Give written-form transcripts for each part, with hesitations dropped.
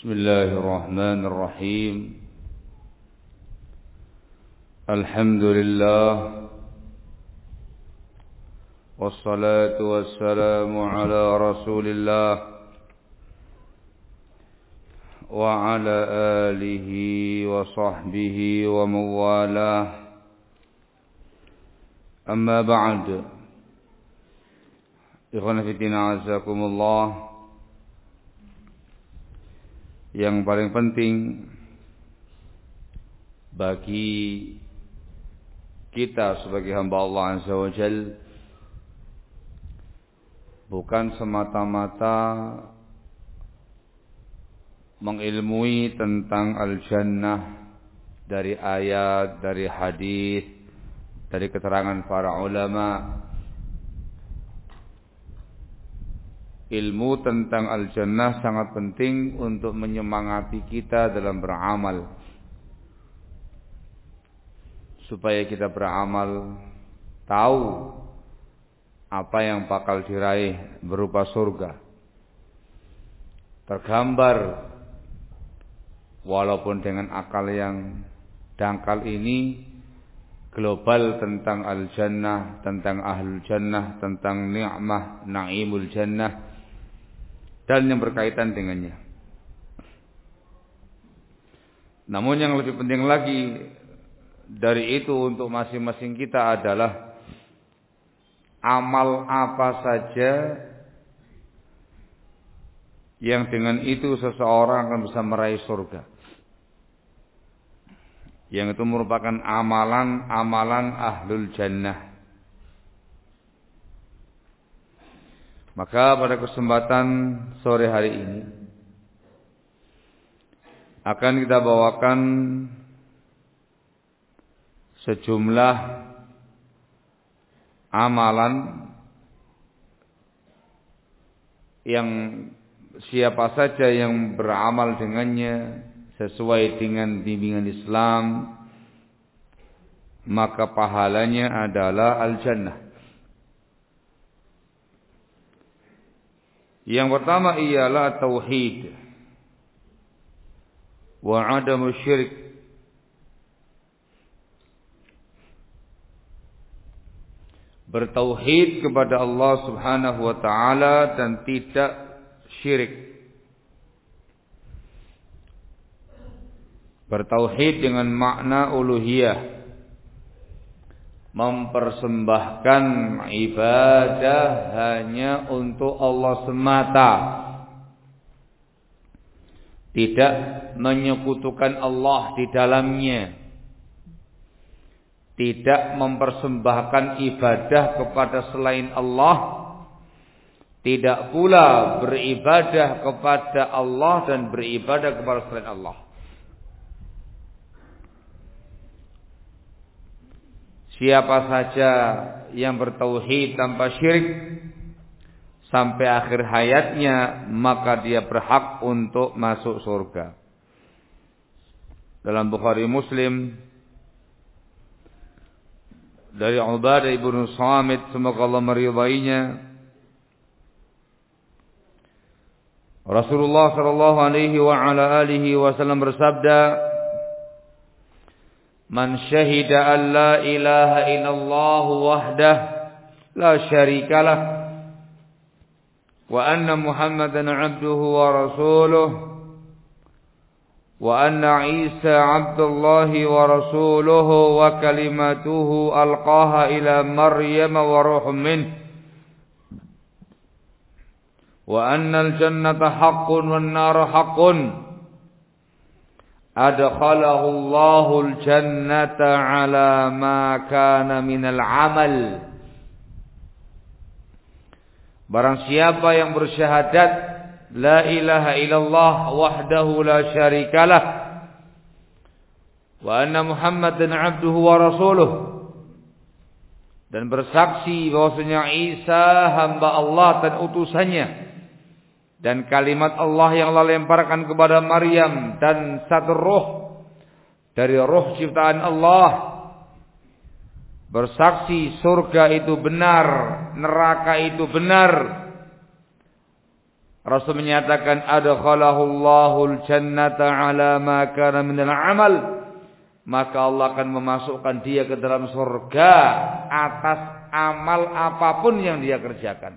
Bismillahirrahmanirrahim. Alhamdulillah. Wassalatu wassalamu ala Rasulillah wa ala alihi wa sahbihi wa mawalah. Amma ba'd. Ikhwan fillah azakumullah. Yang paling penting bagi kita sebagai hamba Allah Azza wa Jalla bukan semata-mata mengilmui tentang al-jannah dari ayat, dari hadis, dari keterangan para ulama. Ilmu tentang al-jannah sangat penting untuk menyemangati kita dalam beramal, supaya kita beramal tahu apa yang bakal diraih berupa surga. Tergambar walaupun dengan akal yang dangkal ini, global tentang al-jannah, tentang ahlul jannah, tentang ni'mah, na'imul jannah, dan yang berkaitan dengannya. Namun yang lebih penting lagi dari itu untuk masing-masing kita adalah amal apa saja yang dengan itu seseorang akan bisa meraih surga. Yang itu merupakan amalan-amalan ahlul jannah. Maka pada kesempatan sore hari ini akan kita bawakan sejumlah amalan yang siapa saja yang beramal dengannya sesuai dengan bimbingan Islam, maka pahalanya adalah al-jannah. Yang pertama ialah tauhid wa adamu syirik. Bertauhid kepada Allah Subhanahu wa taala dan tidak syirik. Bertauhid dengan makna uluhiyah, mempersembahkan ibadah hanya untuk Allah semata, tidak menyekutukan Allah di dalamnya, tidak mempersembahkan ibadah kepada selain Allah, tidak pula beribadah kepada Allah dan beribadah kepada selain Allah. Siapa saja yang bertauhid tanpa syirik sampai akhir hayatnya, maka dia berhak untuk masuk surga. Dalam Bukhari Muslim dari Ubadah ibnu Samit, semoga Allah meridainya, Rasulullah sallallahu alaihi wa ala alihi wasallam bersabda, "Man syahida an la ilaha illallah wahdah la syarikalah wa anna Muhammadan abduhu wa rasuluh wa anna Isa abdullahi wa rasuluhu wa kalimatuhu alqaha ila Maryam wa ruhun minhu wa anna al-jannata haqqun wan nara haqqun adkhalahu Allahul jannata ala ma kana minal amal." Barang siapa yang bersyahadat la ilaha illallah wahdahu la syarikalah wa anna Muhammadan abduhu wa rasuluh, dan bersaksi bahwasanya Isa hamba Allah dan utusannya, dan kalimat Allah yang Allah lemparkan kepada Maryam, dan satu roh dari roh ciptaan Allah, bersaksi surga itu benar, neraka itu benar, Rasul menyatakan adkhalahullahu al-jannata ala ma kana minal amal, maka Allah akan memasukkan dia ke dalam surga atas amal apapun yang dia kerjakan.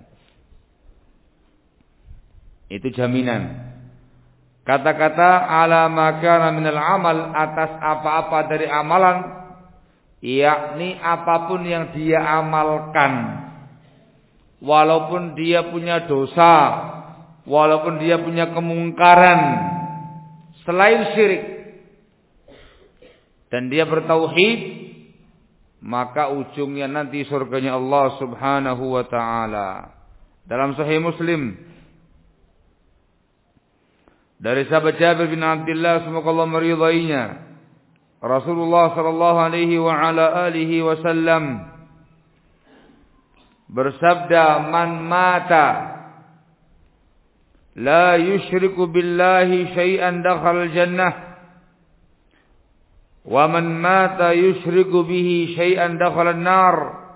Itu jaminan. Kata-kata ala ma kana minal amal, atas apa-apa dari amalan, yakni apapun yang dia amalkan. Walaupun dia punya dosa, walaupun dia punya kemungkaran selain syirik, dan dia bertauhid, maka ujungnya nanti surganya Allah Subhanahu wa taala. Dalam Sahih Muslim dari sahabat Jabir bin Abdullah, semoga Allah meridainya, Rasulullah sallallahu alaihi wa ala alihi wasallam bersabda, "Man mata la yusyriku billahi syai'an dakhala al-jannah, wa man mata yusyriku bihi syai'an dakhala an-nar."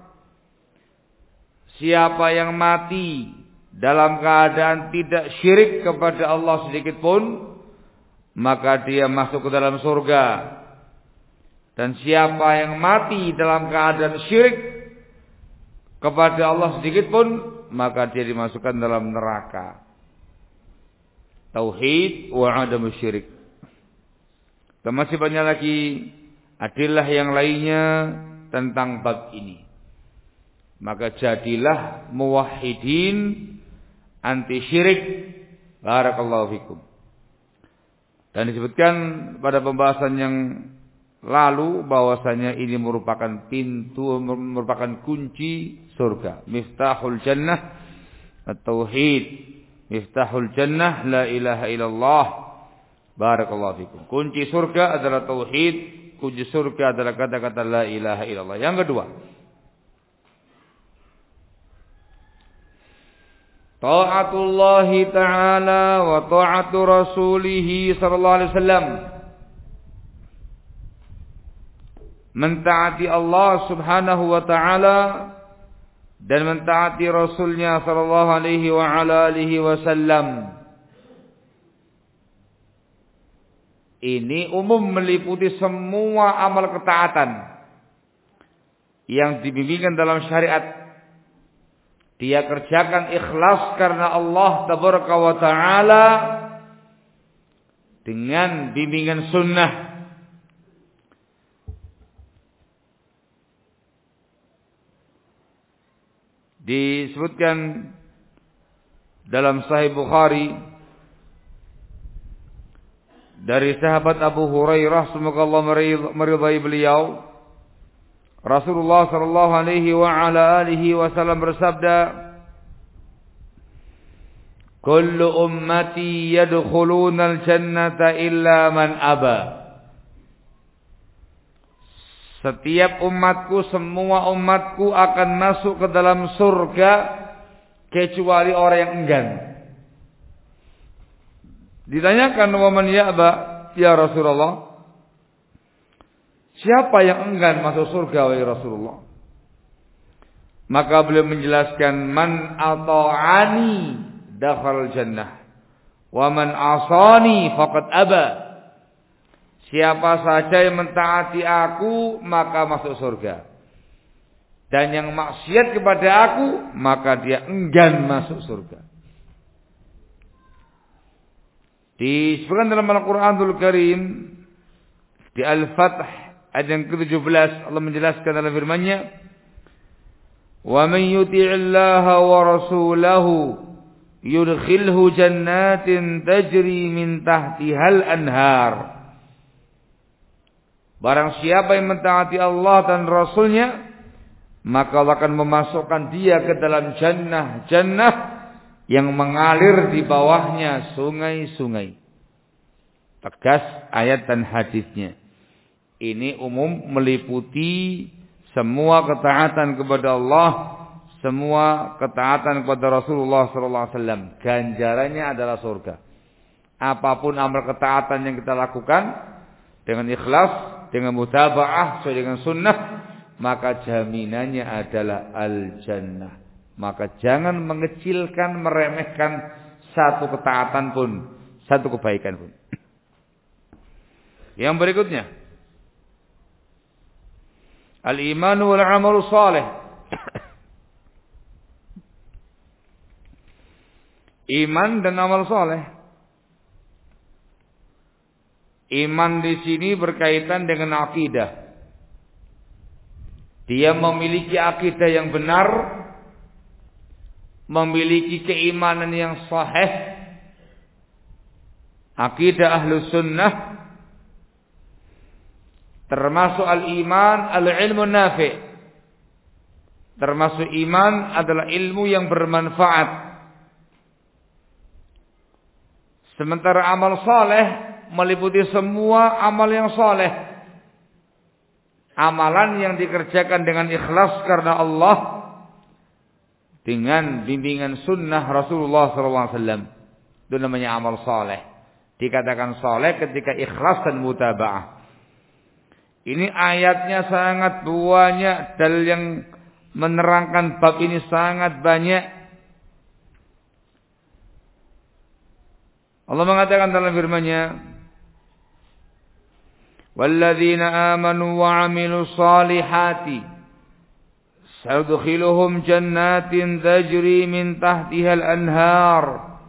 Siapa yang mati dalam keadaan tidak syirik kepada Allah sedikit pun, maka dia masuk ke dalam surga. Dan siapa yang mati dalam keadaan syirik kepada Allah sedikit pun, maka dia dimasukkan dalam neraka. Tauhid wa adamu syirik. Dan masih banyak lagi adillah yang lainnya tentang bab ini. Maka jadilah muwahhidin, anti syirik. Barakallahu fikum. Dan disebutkan pada pembahasan yang lalu bahwasanya ini merupakan pintu, merupakan kunci surga. Miftahul jannah at-tauhid. Miftahul jannah la ilaha illallah. Barakallahu fikum. Kunci surga adalah tauhid, kunci surga adalah kata-kata la ilaha illallah. Yang kedua, ta'atullahi ta'ala wa ta'atu rasulih sallallahu alaihi wasallam. Mentaati Allah subhanahu wa ta'ala dan mentaati Rasulnya sallallahu alaihi wa ala alihi wasallam. Ini umum meliputi semua amal ketaatan yang dibimbingkan dalam syariat. Dia kerjakan ikhlas karena Allah tabaraka wa ta'ala dengan bimbingan sunnah. Disebutkan dalam Sahih Bukhari dari sahabat Abu Hurairah, semoga Allah meridai beliau, Rasulullah sallallahu alaihi wa ala alihi wasallam bersabda, "Kullu ummati yadkhuluna al-jannata illa man aba." Setiap umatku, semua umatku akan masuk ke dalam surga kecuali orang yang enggan. Ditanyakan, "Wa man ya'ba ya Rasulullah?" Siapa yang enggan masuk surga wahai Rasulullah? Maka beliau menjelaskan, "Man ata'ani dakhala jannah wa man asani faqad aba." Siapa saja yang mentaati aku maka masuk surga, dan yang maksiat kepada aku maka dia enggan masuk surga. Disebutkan dalam Al-Quranul Karim di Al-Fath ayat yang ke-17, Allah menjelaskan dalam firman-Nya, "Wa man yuti'illaha wa rasulahu yudkhilhu jannatin tajri min tahtihal anhar." Barang siapa yang mentaati Allah dan Rasulnya, maka Allah akan memasukkan dia ke dalam jannah yang mengalir di bawahnya sungai-sungai. Tegas ayat dan hadisnya. Ini umum meliputi semua ketaatan kepada Allah, semua ketaatan kepada Rasulullah sallallahu alaihi wasallam. Ganjarannya adalah surga. Apapun amal ketaatan yang kita lakukan dengan ikhlas, dengan mutaba'ah sesuai dengan sunnah, maka jaminannya adalah al-jannah. Maka jangan mengecilkan, meremehkan satu ketaatan pun, satu kebaikan pun. Yang berikutnya, al-iman wal amal salih. Iman dan amal saleh. Iman di sini berkaitan dengan akidah. Dia memiliki akidah yang benar, memiliki keimanan yang sahih, akidah Ahlus Sunnah, termasuk al-iman al-ilmu nafi'. Termasuk iman adalah ilmu yang bermanfaat. Sementara amal saleh meliputi semua amal yang saleh. Amalan yang dikerjakan dengan ikhlas karena Allah, dengan bimbingan sunnah Rasulullah SAW. Itu namanya amal saleh. Dikatakan saleh ketika ikhlas dan mutaba'ah. Ini ayatnya sangat banyak, dalil yang menerangkan bab ini sangat banyak. Allah mengatakan dalam firman-Nya, "Walladzina amanu wa 'amilus salihati sayudkhiluhum jannatin tajri min tahtiha al-anhar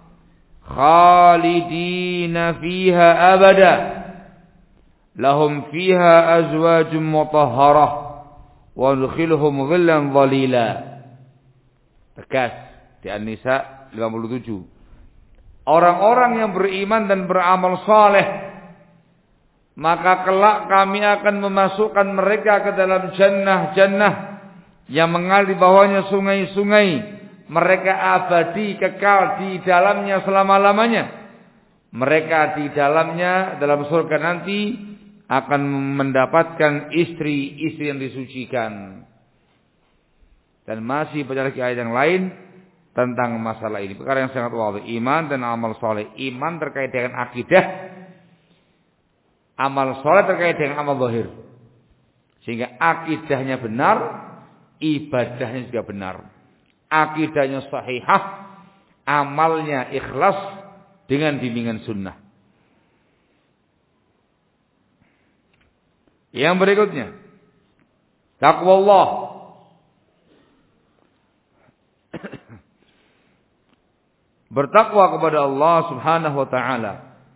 khalidina fiha abada lahum fiha azwajun mutahharah wa yudkhiluhum dhillan dhalila." Tegas di An-Nisa 57. Orang-orang yang beriman dan beramal saleh, maka kelak kami akan memasukkan mereka ke dalam jannah-jannah yang mengalir di bawahnya sungai-sungai. Mereka abadi kekal di dalamnya selama-lamanya. Mereka di dalamnya dalam surga nanti akan mendapatkan istri-istri yang disucikan. Dan masih banyak lagi ayat yang lain tentang masalah ini. Perkara yang sangat wadih. Iman dan amal soleh. Iman terkait dengan akidah. Amal soleh terkait dengan amal zahir. Sehingga akidahnya benar, ibadahnya juga benar. Akidahnya sahihah, amalnya ikhlas dengan bimbingan sunnah. Yang berikutnya, taqwa Allah. Bertakwa kepada Allah Subhanahu wa taala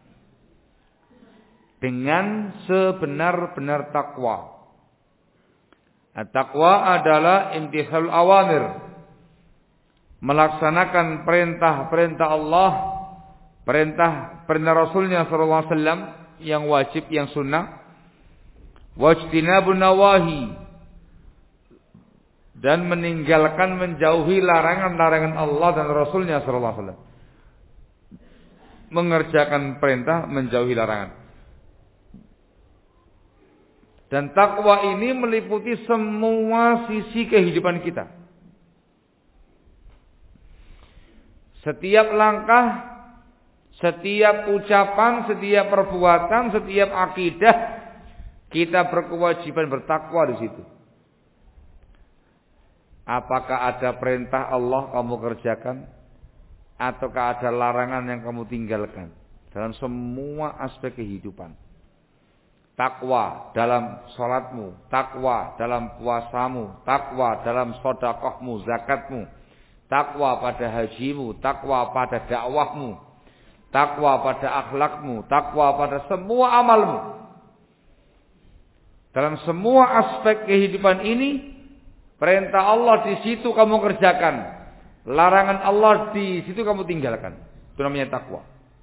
dengan sebenar-benar takwa. Takwa adalah imtithalul awamir, melaksanakan perintah-perintah Allah, perintah Rasulnya sallallahu alaihi wasallam yang wajib, yang sunnah, wajtinabun nawahi, dan meninggalkan, menjauhi larangan-larangan Allah dan Rasulnya sallallahu alaihi wasallam. Mengerjakan perintah, menjauhi larangan. Dan takwa ini meliputi semua sisi kehidupan kita. Setiap langkah, setiap ucapan, setiap perbuatan, setiap akidah, kita berkewajiban bertakwa di situ. Apakah ada perintah Allah kamu kerjakan, ataukah ada larangan yang kamu tinggalkan dalam semua aspek kehidupan. Takwa dalam salatmu, takwa dalam puasamu, takwa dalam sedekahmu, zakatmu, takwa pada hajimu, takwa pada dakwahmu, takwa pada akhlakmu, takwa pada semua amalmu. Dalam semua aspek kehidupan ini, perintah Allah di situ kamu kerjakan, larangan Allah di situ kamu tinggalkan. Itu namanya takwa.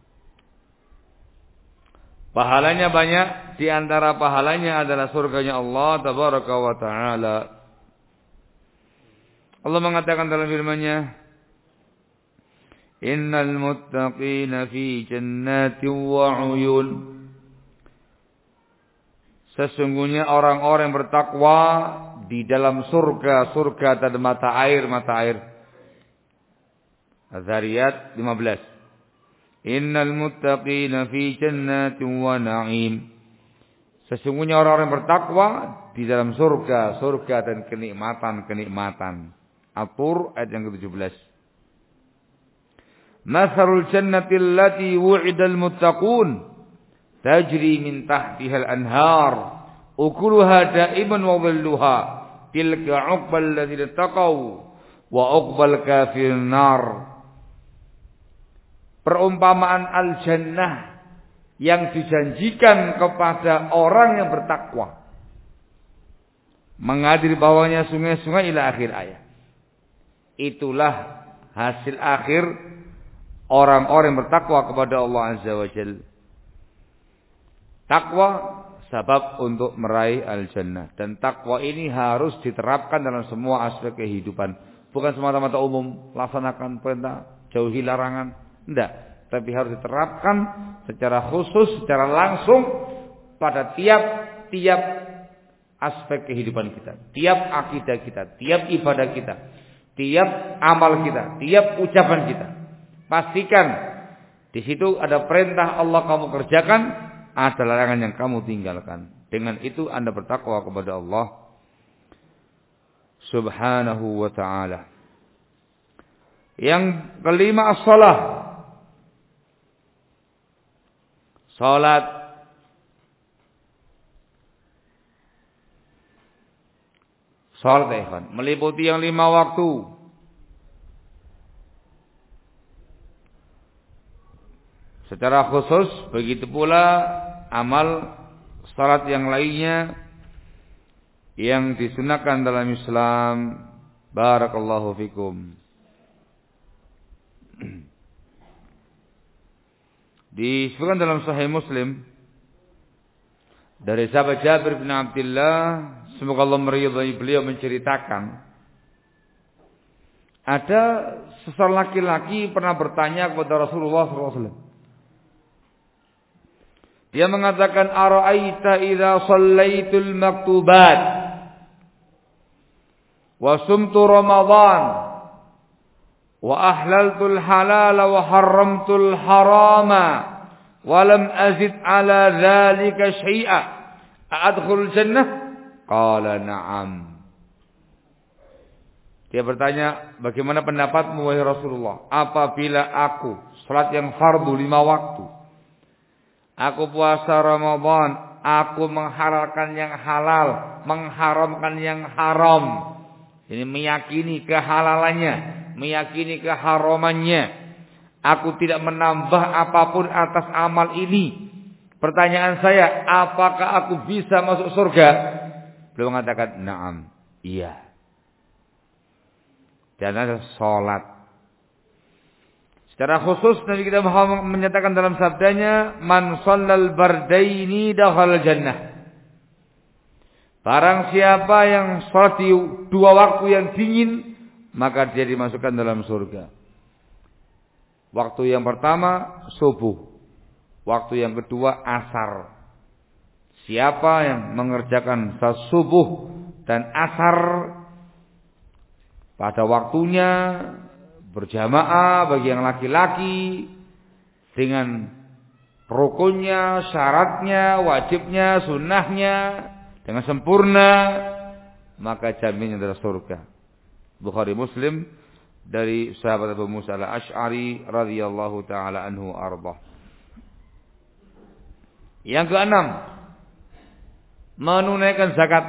Pahalanya banyak, di antara pahalanya adalah surganya Allah tabaraka wa taala. Allah mengatakan dalam firman-Nya, "Innal muttaqina fi jannatin wa 'uyun." Sesungguhnya orang-orang yang bertakwa di dalam surga dan mata air. Az-Zariyat 15. Innal muttaqina fi jannatin wa na'im. Sesungguhnya orang-orang yang bertakwa di dalam surga dan kenikmatan. At-Tur ayat yang ke-17. Mathalul jannati allati wu'idal muttaqun tajri min tahtiha al-anhar ukuluha da'iman wa dhilluha tilka 'uqbal ladzina taqaw wa 'uqbal kafirin nar. Perumpamaan al-jannah yang dijanjikan kepada orang yang bertakwa, mengalir bawahnya sungai-sungai ila akhir ayat. Itulah hasil akhir orang-orang yang bertakwa kepada Allah Azza wa Jalla. Takwa sebab untuk meraih al-jannah, dan takwa ini harus diterapkan dalam semua aspek kehidupan, bukan semata-mata umum, laksanakan perintah, jauhi larangan, tidak, tapi harus diterapkan secara khusus, secara langsung pada tiap aspek kehidupan kita, tiap akidah kita, tiap ibadah kita, tiap amal kita, tiap ucapan kita. Pastikan di situ ada perintah Allah kamu kerjakan, ada larangan yang kamu tinggalkan. Dengan itu Anda bertakwa kepada Allah Subhanahu wa ta'ala. Yang kelima, as-salah. Salat. Salat ya ikhwan, meliputi yang 5 waktu. Secara khusus begitu pula amal salat yang lainnya yang disunahkan dalam Islam. Barakallahu fikum. Disebutkan dalam Sahih Muslim dari sahabat Jabir bin Abdullah, semoga Allah meridhai beliau, menceritakan ada seorang laki-laki pernah bertanya kepada Rasulullah SAW. Dia mengatakan, ara'aita idza shallaitul maktubat wa sumtu Ramadan wa ahlaltul halal wa harramtul harama wa lam azid ala dzalika syai'a a'adkhulul jannah? Qala na'am. Dia bertanya, bagaimana pendapatmu wahai Rasulullah apabila aku salat yang fardu 5 waktu, aku puasa Ramadan, aku menghalalkan yang halal, mengharamkan yang haram. Ini meyakini kehalalannya, meyakini keharamannya. Aku tidak menambah apapun atas amal ini. Pertanyaan saya, apakah aku bisa masuk surga? Beliau mengatakan, na'am, iya. Dan ada salat. Secara khusus Nabi kita Muhammad menyatakan dalam sabdanya, man shallal bardaini dakhala jannah. Barang siapa yang salat di 2 waktu yang dingin, maka dia dimasukkan dalam surga. Waktu yang pertama subuh, waktu yang kedua asar. Siapa yang mengerjakan salat subuh dan asar pada waktunya, berjamaah bagi yang laki-laki dengan rukunnya, syaratnya, wajibnya, sunnahnya dengan sempurna, maka jaminnya adalah surga. Bukhari Muslim dari sahabat Abu Musa al-Asy'ari radhiyallahu taala anhu arba. Yang keenam, menunaikan zakat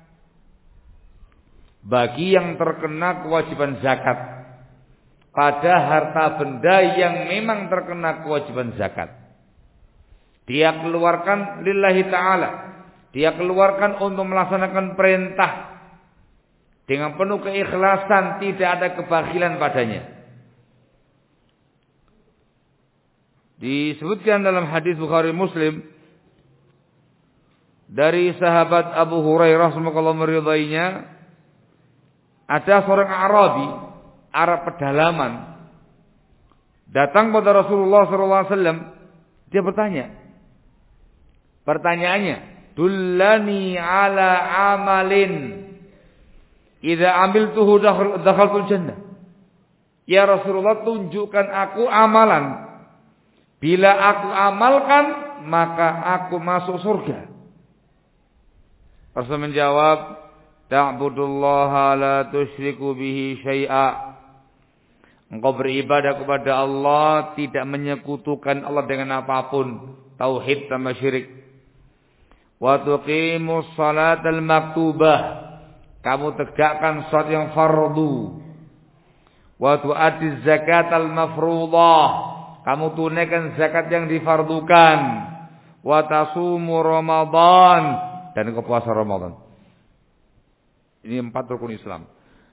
bagi yang terkena kewajiban zakat pada harta benda yang memang terkena kewajiban zakat. Dia keluarkan lillahi ta'ala. Dia keluarkan untuk melaksanakan perintah dengan penuh keikhlasan, tidak ada kebakhilan padanya. Disebutkan dalam hadis Bukhari Muslim dari sahabat Abu Hurairah semoga Allah meridainya, ada seorang Arabi, Arab pedalaman, datang kepada Rasulullah SAW. Dia bertanya, pertanyaannya, dullani ala amalin idza amiltuhu dakhaltul jannah. Ya Rasulullah, tunjukkan aku amalan, bila aku amalkan maka aku masuk surga. Rasul menjawab, ta'budullaha la tusyriku bihi syai'a Engkau beribadah kepada Allah, tidak menyekutukan Allah dengan apapun. Tauhid tanpa syirik. Wa tuqimus salatal maktubah. Kamu tegakkan salat yang fardu. Wa tu'addiz zakatal mafruḍah. Kamu tunaikan zakat yang difardukan. Wa tasumu Ramadan. Dan engkau puasa Ramadan. Ini 4 rukun Islam.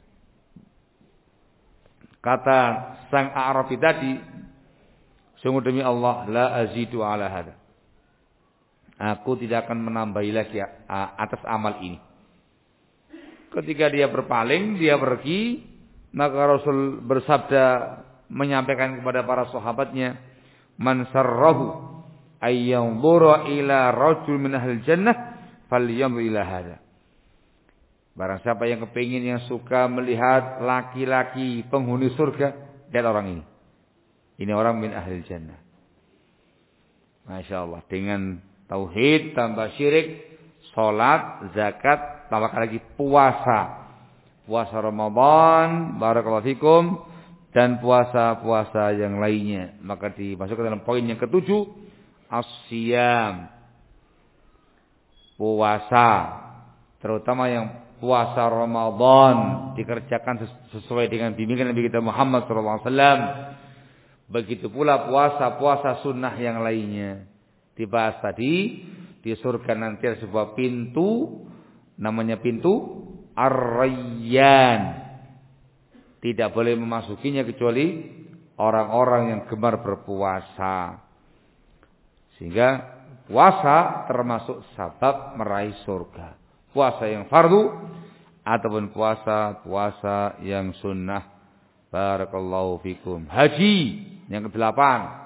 Kata sang A'rafi tadi, sungguh demi Allah, la azidu ala hada. Aku tidak akan menambahi lagi atas amal ini. Ketika dia berpaling, dia pergi, maka Rasul bersabda, menyampaikan kepada para sahabatnya, man sarrahu ayyanzura ila rajul min ahli jannah falyanzur ila hada. Barang siapa yang kepingin, yang suka melihat laki-laki penghuni surga, lihat orang ini. Ini orang min ahli jannah. Masya Allah. Dengan tauhid, tambah syirik, sholat, zakat, tambah lagi puasa. Puasa Ramadan, barakallahu fikum, dan puasa-puasa yang lainnya. Maka dimasukkan dalam poin yang ke-7, as-siyam. Puasa. Terutama yang puasa Ramadan dikerjakan sesuai dengan bimbingan Nabi kita Muhammad SAW. Begitu pula puasa-puasa sunnah yang lainnya. Dibahas tadi, di surga nanti ada sebuah pintu, namanya pintu Ar-Rayyan. Tidak boleh memasukinya kecuali orang-orang yang gemar berpuasa. Sehingga puasa termasuk sabab meraih surga. Puasa yang fardu ataupun puasa yang sunnah. Barakallahu fikum. Haji yang ke-8.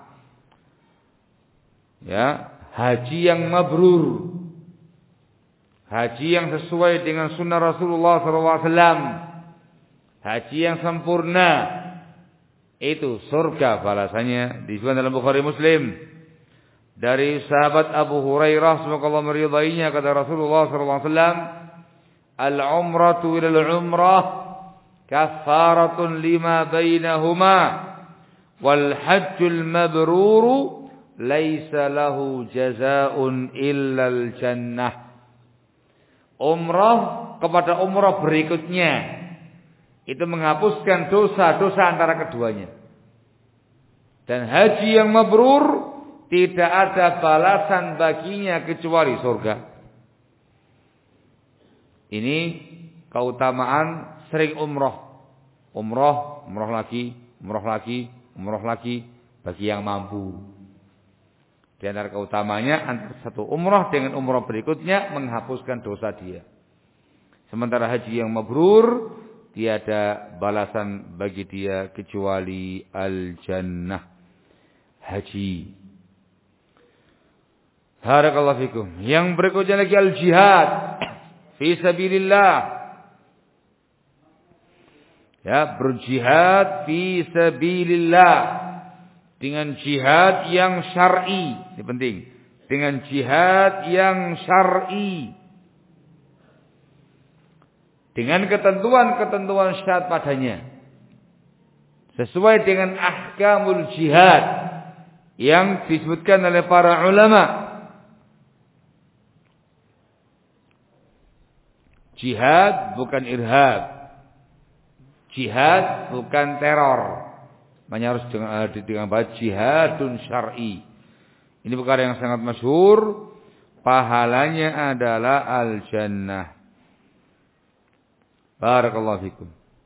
Ya, haji yang mabrur. Haji yang sesuai dengan sunnah Rasulullah SAW. Haji yang sempurna. Itu surga balasannya. Disebutkan dalam Bukhari Muslim. Dari sahabat Abu Hurairah, semoga Allah meridainya, kata Rasulullah SAW, al-umratu ilal umrah kafaratun lima bainahuma wal hajjul mabruru laisa lahu jazaa'un illal jannah. Umrah kepada umrah berikutnya itu menghapuskan dosa-dosa antara keduanya. Dan haji yang mabrur tidak ada balasan baginya kecuali surga. Ini keutamaan sering umroh. Umroh lagi bagi yang mampu. Di antara keutamanya antara satu umroh dengan umroh berikutnya menghapuskan dosa dia. Sementara haji yang mabrur tiada balasan bagi dia kecuali al-jannah. Haji. Barakallahu fikum. Yang berikutnya lagi al-jihad fi sabilillah. Ya, berjihad fi sabilillah dengan jihad yang syar'i. Ini penting. Dengan jihad yang syar'i. Dengan ketentuan-ketentuan syarat padanya. Sesuai dengan ahkamul jihad yang disebutkan oleh para ulama. Jihad bukan irhab. Jihad bukan teror. Makanya harus dengan bahasa jihadun syar'i. Ini perkara yang sangat masyhur. Pahalanya adalah al-jannah. Barakallahu fikum.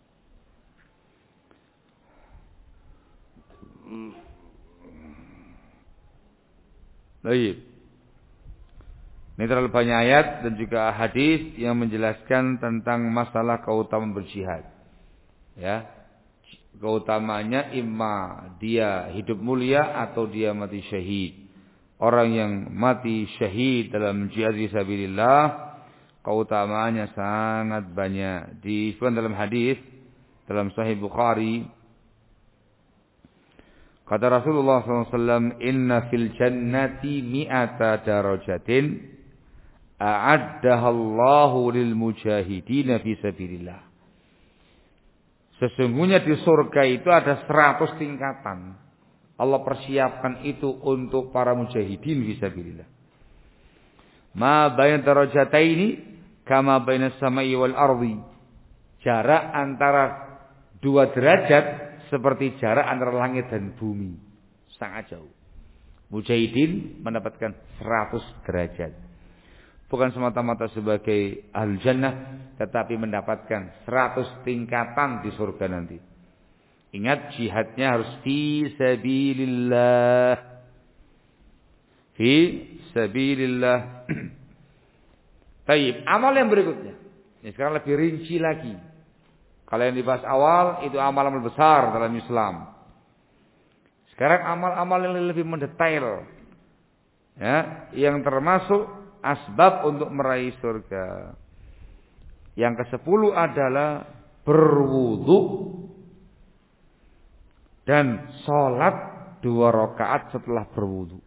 Baik. Ini terlalu banyak ayat dan juga hadis yang menjelaskan tentang masalah keutamaan berjihad. Ya. Keutamaannya imma dia hidup mulia atau dia mati syahid. Orang yang mati syahid dalam jihad fisabilillah keutamaannya sangat banyak. Disebutkan dalam hadis dalam Sahih Bukhari, kata Rasulullah SAW, inna fil jannati mi'ata darajatin a'addahallahu lil mujahidin fi sabilillah. Sesungguhnya di surga itu ada 100 tingkatan. Allah persiapkan itu untuk para mujahidin fisabilillah. Ma baina darajataini kama baina samai wal ardi. Jarak antara 2 derajat seperti jarak antara langit dan bumi. Sangat jauh. Mujahidin mendapatkan 100 derajat. Bukan semata-mata sebagai ahli jannah, tetapi mendapatkan 100 tingkatan di surga nanti. Ingat, jihadnya harus fi sabilillah. Fi sabilillah. Baik, amal yang berikutnya. Ini sekarang lebih rinci lagi. Kalau yang dibahas awal itu amal-amal besar dalam Islam. Sekarang amal-amal yang lebih mendetail. Ya, yang termasuk asbab untuk meraih surga. Yang ke-10 adalah berwudu dan sholat 2 rakaat setelah berwudu.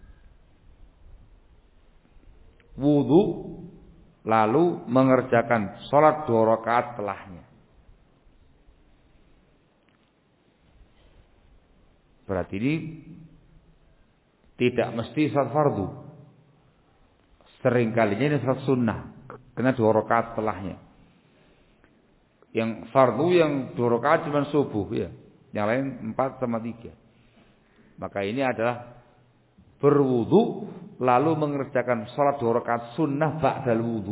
Wudu lalu mengerjakan sholat 2 rakaat setelahnya. Berarti ini tidak mesti sholat fardu. Seringkalinya ini sholat sunnah, kena 2 rakaat setelahnya. Yang fardu yang 2 rakaat cuma subuh ya. Yang lain 4 sama 3. Maka ini adalah berwudu lalu mengerjakan sholat 2 rakaat sunnah ba'dal wudu.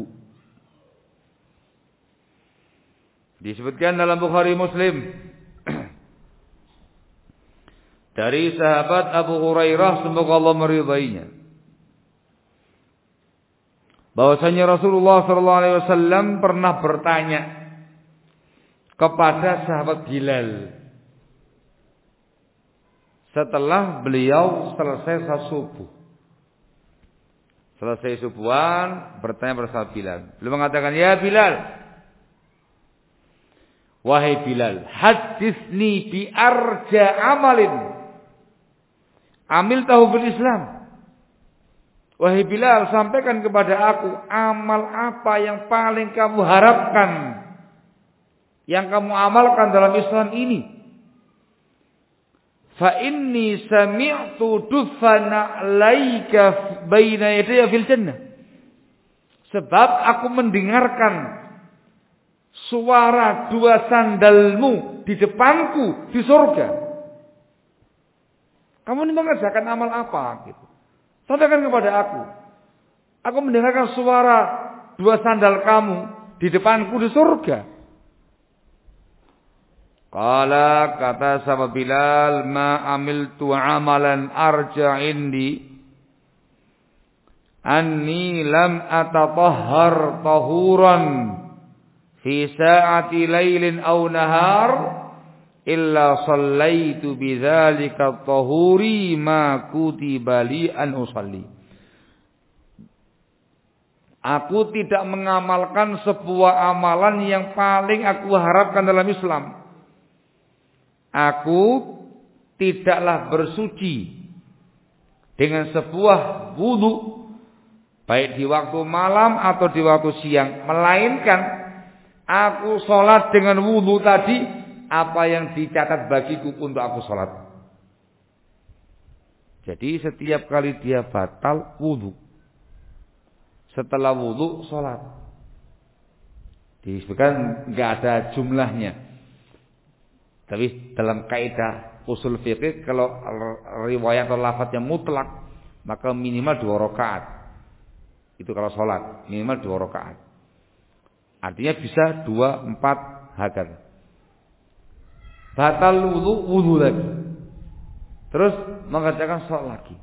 Disebutkan dalam Bukhari Muslim dari sahabat Abu Hurairah, semoga Allah meridainya, bahwasanya Rasulullah SAW pernah bertanya kepada sahabat Bilal setelah beliau selesai salat subuh. Selesai subuhan, bertanya kepada sahabat Bilal. Beliau mengatakan, "Ya Bilal, wahai Bilal, hadisni bi arja amalin amil tahu bil Islam." Wahai Bilal, sampaikan kepada aku amal apa yang paling kamu harapkan, yang kamu amalkan dalam Islam ini. Fa inni sami'tu dufana laika baina yadayya fil jannah. Sebab aku mendengarkan suara 2 sandalmu di depanku di surga. Kamu ini mengerjakan amal apa gitu? Sampaikan kepada aku. Aku mendengarkan suara 2 sandal kamu di depanku di surga. Qala, kata sahabat Bilal, ma amiltu amalan arja indi anni lam atatahhar tahuran fi sa'ati lailin aw nahar illa sallaitu bidzalika tahuri ma kutiba li an usalli. Aku tidak mengamalkan sebuah amalan yang paling aku harapkan dalam Islam. Aku tidaklah bersuci dengan sebuah wudu baik di waktu malam atau di waktu siang, melainkan aku sholat dengan wudu tadi apa yang dicatat bagiku untuk aku sholat. Jadi setiap kali dia batal wudu, setelah wudu sholat. Disebutkan nggak ada jumlahnya. Tapi dalam kaidah usul fikih, kalau riwayat atau lafaz yang mutlak, maka minimal 2 rakaat. Itu kalau sholat minimal 2 rakaat. Artinya bisa 2, 4 hakad. Batal wudu lagi. Terus mengerjakan sholat lagi.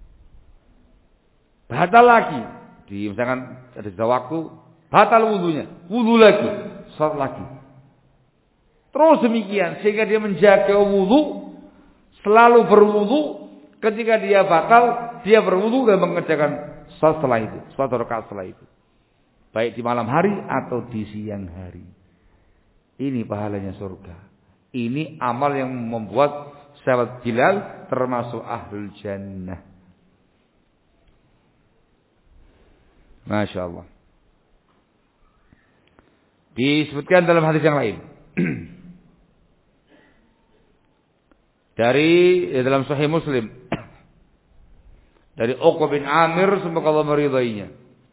Batal lagi. Misalkan ada waktu, batal wudunya, wudu lagi, sholat lagi. Terus demikian sehingga dia menjaga wudu, selalu berwudu. Ketika dia batal, dia berwudu dan mengerjakan sholat setelah itu, sholat rakaat setelah itu, baik di malam hari atau di siang hari. Ini pahalanya surga. Ini amal yang membuat sahabat Bilal termasuk ahlul jannah. Masya Allah. Disebutkan dalam hadis yang lain. dari dalam Sahih Muslim dari Uqbah bin Amir semoga Allah meridainya.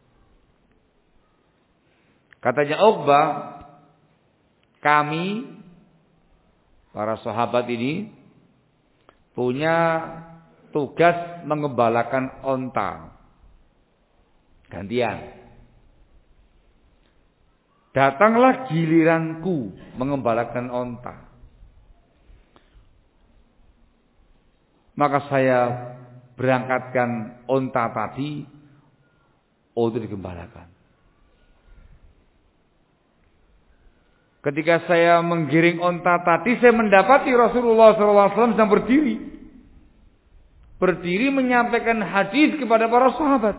Katanya Uqbah, kami para sahabat ini punya tugas mengembalakan onta. Gantian. Datanglah giliranku mengembalakan onta. Maka saya berangkatkan onta tadi untuk digembalakan. Ketika saya menggiring onta tadi, saya mendapati Rasulullah SAW sedang berdiri. Berdiri menyampaikan hadis kepada para sahabat.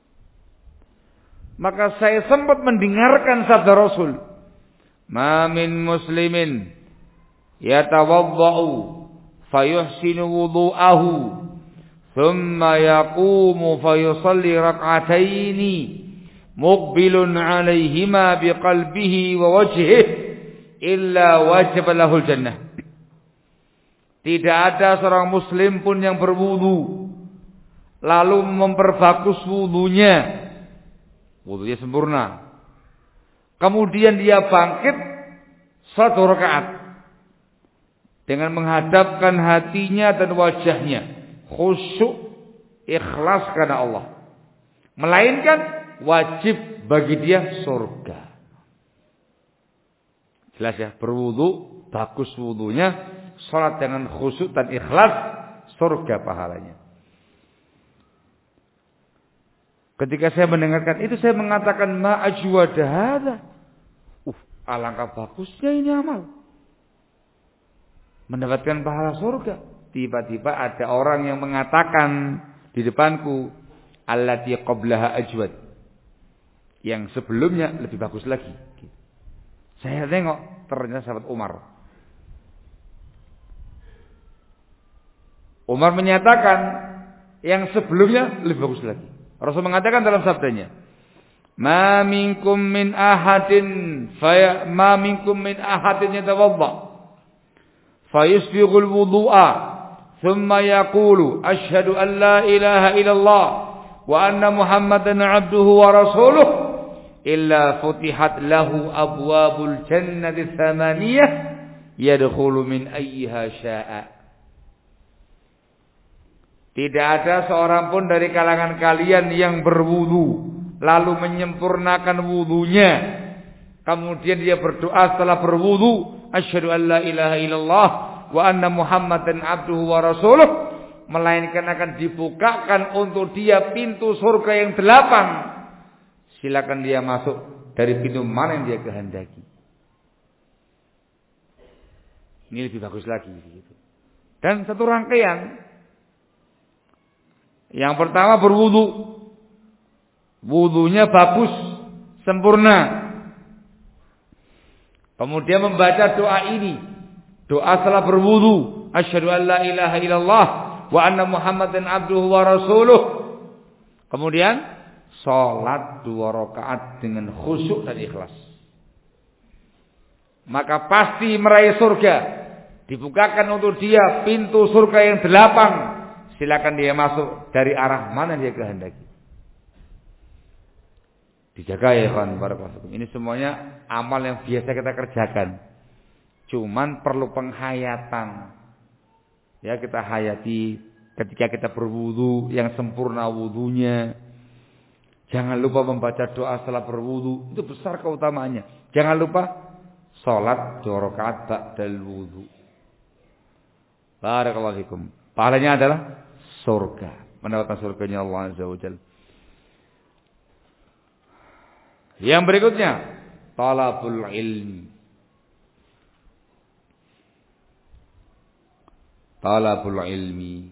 Maka saya sempat mendengarkan sabda Rasul. Ma min muslimin yatawadda'u fayuhsinu wudu'ahu thumma yaqumu fayusalli rak'ataini muqbilun 'alaihima biqalbihi wa wajhihi illa wajib lahul jannah. Tidak ada seorang muslim pun yang berwudu lalu memperbagus wudunya. Wudunya sempurna. Kemudian dia bangkit salat 2 rakaat dengan menghadapkan hatinya dan wajahnya khusyuk ikhlas karena Allah. Melainkan wajib bagi dia surga. Jelas ya, berwudu, bagus wudunya, salat dengan khusyuk dan ikhlas, surga pahalanya. Ketika saya mendengarkan itu, saya mengatakan ma ajwada hadza. Alangkah bagusnya ini amal. Mendapatkan pahala surga. Tiba-tiba ada orang yang mengatakan di depanku, allati qablaha ajwad. Yang sebelumnya lebih bagus lagi. Saya tengok, ternyata sahabat Umar. Umar menyatakan yang sebelumnya lebih bagus lagi. Rasul mengatakan dalam sabdanya, ma minkum min ahadin yatawadda fayusbighul wudu'a thumma yaqulu asyhadu an la ilaha illallah wa anna muhammadan abduhu wa rasuluh illa futihat lahu abwabul jannati thamaniyah yadkhulu min ayyiha syaa. Tidak ada seorang pun dari kalangan kalian yang berwudu lalu menyempurnakan wudunya. Kemudian dia berdoa setelah berwudu, asyhadu an la ilaha illallah wa anna muhammadan abduhu wa rasuluh, melainkan akan dibukakan untuk dia pintu surga yang 8. Silakan dia masuk dari pintu mana yang dia kehendaki. Ini lebih bagus lagi. Dan satu rangkaian. Yang pertama berwudu. Wudunya bagus, sempurna. Kemudian membaca doa ini. Doa setelah berwudu. Asyhadu an la ilaha illallah wa anna muhammadan abduhu wa rasuluh. Kemudian salat 2 rakaat dengan khusyuk dan ikhlas. Maka pasti meraih surga. Dibukakan untuk dia pintu surga yang 8. Silakan dia masuk dari arah mana dia kehendaki. Dijaga ya kawan barakallahu. Ini semuanya amal yang biasa kita kerjakan. Cuman perlu penghayatan. Ya, kita hayati ketika kita berwudu yang sempurna wudunya. Jangan lupa membaca doa setelah berwudu. Itu besar keutamaannya. Jangan lupa salat 2 rakaat ba'dal wudu. Barakallahu fikum. Pahalanya adalah surga, mendapatkan surganya Allah Azza wa Jalla. Yang berikutnya, talabul ilmi. Talabul ilmi.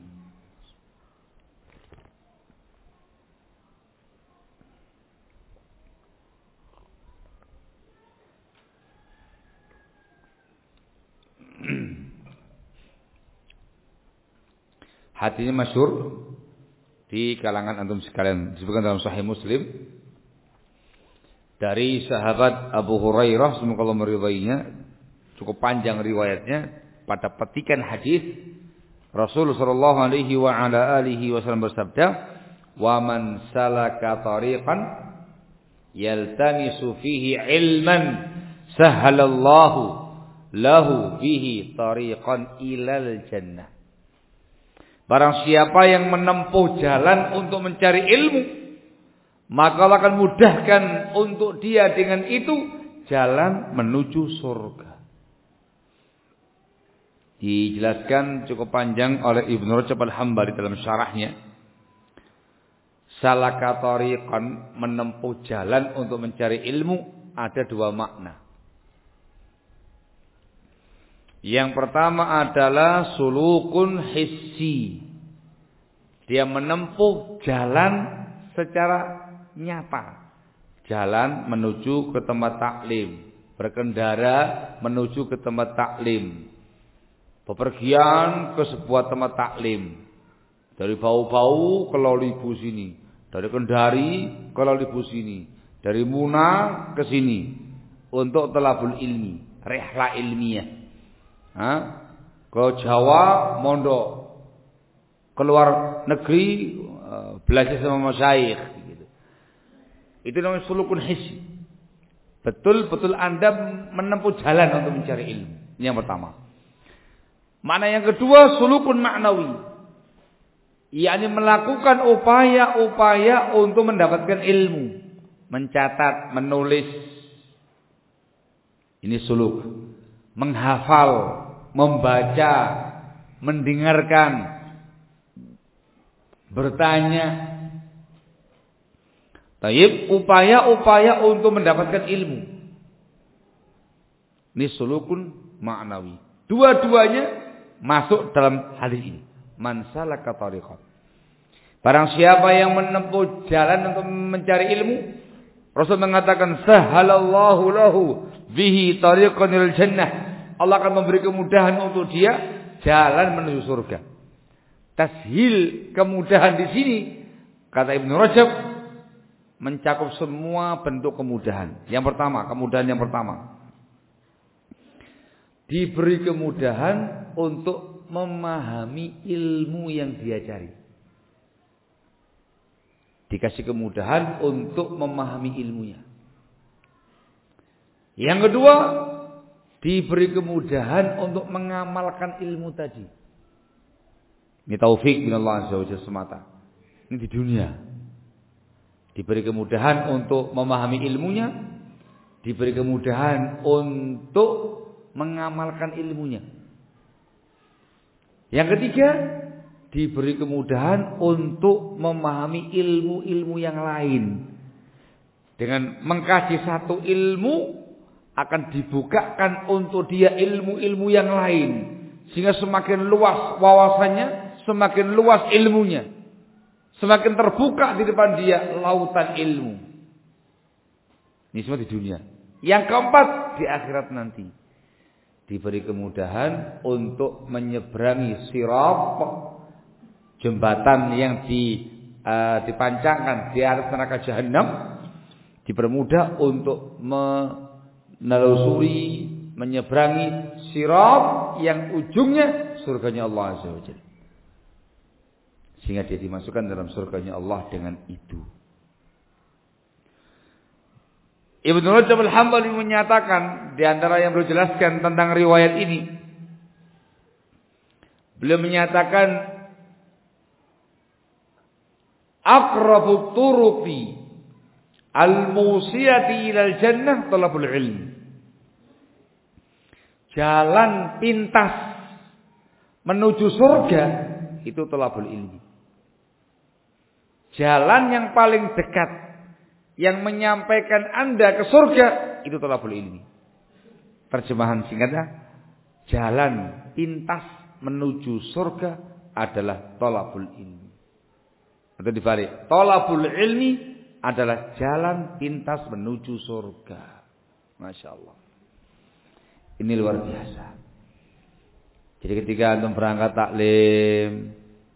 Hadisnya masyhur di kalangan antum sekalian, disebutkan dalam Sahih Muslim dari sahabat Abu Hurairah semoga Allah meridainya, cukup panjang riwayatnya. Pada petikan hadis Rasul sallallahu alaihi wa ala alihi wasallam bersabda, "Wa man salaka tariqan yaltamisu fihi ilman sahhalallahu lahu bihi tariqan ilal jannah." Barang siapa yang menempuh jalan untuk mencari ilmu, maka Allah akan mudahkan untuk dia dengan itu jalan menuju surga. Dijelaskan cukup panjang oleh Ibnu Rajab Al-Hambali dalam syarahnya. Salaka tariqan, menempuh jalan untuk mencari ilmu, ada dua makna. Yang pertama adalah sulukun hissi. Dia menempuh jalan secara nyata. Jalan menuju ke tempat taklim, berkendara menuju ke tempat taklim. Bepergian ke sebuah tempat taklim. Dari Bau-Bau ke Lolibu sini. Dari Kendari ke Lolibu sini. Dari Muna ke sini. Untuk talabul ilmi. Rihla ilmiah. Ke Jawa mondok. Keluar negeri belajar sama masyayikh. Itu namanya sulukun hissi. Betul-betul Anda menempuh jalan untuk mencari ilmu. Ini yang pertama. Makna yang kedua, sulukun maknawi, yakni melakukan upaya-upaya untuk mendapatkan ilmu, mencatat, menulis. Ini suluk, menghafal, membaca, mendengarkan, bertanya. Taib, upaya-upaya untuk mendapatkan ilmu. Ini sulukun maknawi. Dua-duanya masuk dalam hadis ini. Man salaka tariqan. Barang siapa yang menempuh jalan untuk mencari ilmu, Rasul mengatakan sahhalallahu lahu bihi tariqan ilal jannah. Allah akan memberi kemudahan untuk dia jalan menuju surga. Tashil, kemudahan di sini kata Ibnu Rajab mencakup semua bentuk kemudahan. Yang pertama, kemudahan yang pertama, diberi kemudahan untuk memahami ilmu yang dia cari. Dikasih kemudahan untuk memahami ilmunya. Yang kedua, diberi kemudahan untuk mengamalkan ilmu tadi. Ini taufik minallah azza wa jalla semata. Ini di dunia. Diberi kemudahan untuk memahami ilmunya, diberi kemudahan untuk mengamalkan ilmunya. Yang ketiga, diberi kemudahan untuk memahami ilmu-ilmu yang lain. Dengan mengkaji satu ilmu, akan dibukakan untuk dia ilmu-ilmu yang lain. Sehingga semakin luas wawasannya, semakin luas ilmunya. Semakin terbuka di depan dia lautan ilmu. Ini semua di dunia. Yang keempat, di akhirat nanti. Diberi kemudahan untuk menyeberangi sirat, jembatan yang dipancangkan di atas neraka jahanam, dipermudah untuk menelusuri, menyeberangi sirat yang ujungnya surganya Allah Azza wa Jalla. Sehingga dia dimasukkan dalam surganya Allah dengan itu. Ibnu Rajab Al-Hambali menyatakan di antara yang beliau jelaskan tentang riwayat ini, beliau menyatakan aqrabu turuqi al-musiyati ilal jannah talabul ilm. Jalan pintas menuju surga itu talabul ilmi. Jalan yang paling dekat yang menyampaikan Anda ke surga itu talabul ilmi. Terjemahan singkatnya, jalan pintas menuju surga adalah talabul ilmi. Atau dibalik, talabul ilmi adalah jalan pintas menuju surga. Masya Allah. Ini luar biasa. Jadi ketika antum berangkat taklim,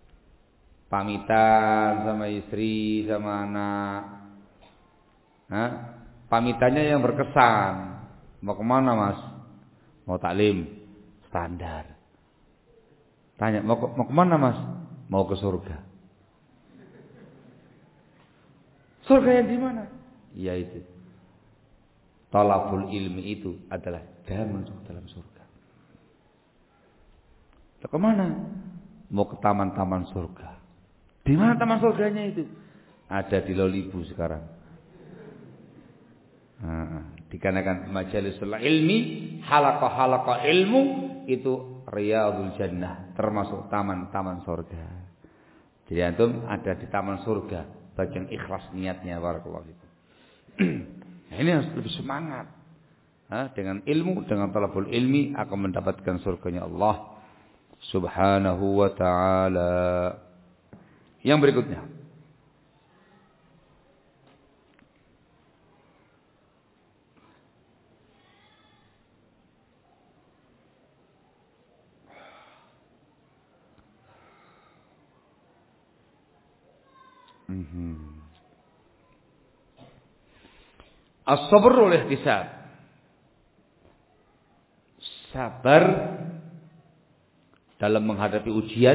pamitan sama istri, sama anak, pamitannya yang berkesan. Mau kemana mas? Mau taklim, standar. Tanya, mau kemana mas? Mau ke surga. Surga yang di mana? Ya itu. Talabul ilmi itu adalah jalan masuk dalam surga. Kemana? Mau ke taman-taman surga. Di mana taman surganya itu? Ada di Lolibu sekarang. Dikarenakan majalisul ilmi, halaqah ilmu itu riyadul jannah, termasuk taman-taman surga. Jadi antum ada di taman surga, bagian ikhlas niatnya, barakallahu fikum. Nah, ini harus lebih semangat. Dengan ilmu, dengan talabul ilmi akan mendapatkan surganya Allah Subhanahu wa ta'ala. Yang berikutnya, as-sabr wal ihtisab. Sabar dalam menghadapi ujian,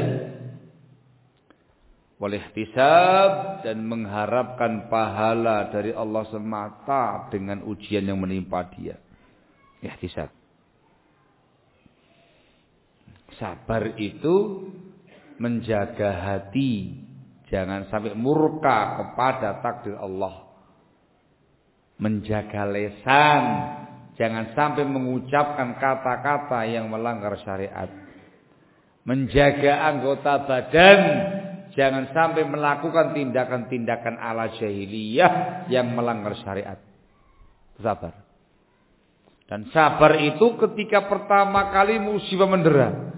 wal ihtisab, dan mengharapkan pahala dari Allah semata dengan ujian yang menimpa dia. Ihtisab. Sabar itu menjaga hati, jangan sampai murka kepada takdir Allah. Menjaga lisan, jangan sampai mengucapkan kata-kata yang melanggar syariat. Menjaga anggota badan, jangan sampai melakukan tindakan-tindakan ala jahiliyah yang melanggar syariat. Sabar. Dan sabar itu ketika pertama kali musibah mendera.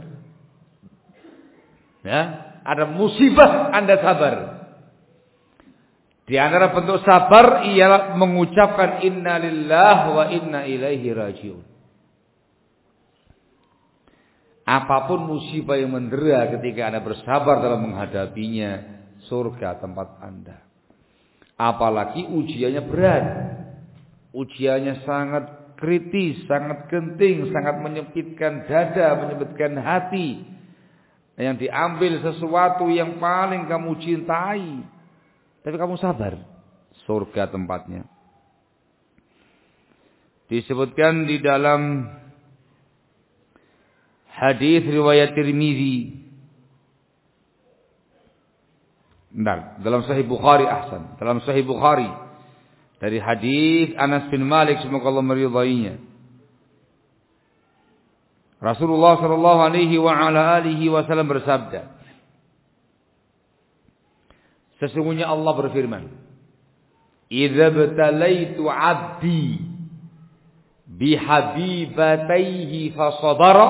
Ya, ada musibah Anda sabar. Di antara bentuk sabar ialah mengucapkan inna lillahi wa inna ilaihi raji'un. Apapun musibah yang mendera ketika Anda bersabar dalam menghadapinya, surga tempat Anda. Apalagi ujiannya berat. Ujiannya sangat kritis, sangat genting, sangat menyempitkan dada, menyempitkan hati. Yang diambil sesuatu yang paling kamu cintai. Tapi kamu sabar. Surga tempatnya. Disebutkan di dalam hadis riwayat Tirmizi. Dalam Sahih Bukhari ahsan. Dalam Sahih Bukhari. Dari hadis Anas bin Malik, semoga Allah meridainya. Rasulullah sallallahu alaihi wa ala alihi wasallam bersabda, sesungguhnya Allah berfirman, "Idza btalaitu 'abdi bihabibataihi fasabara,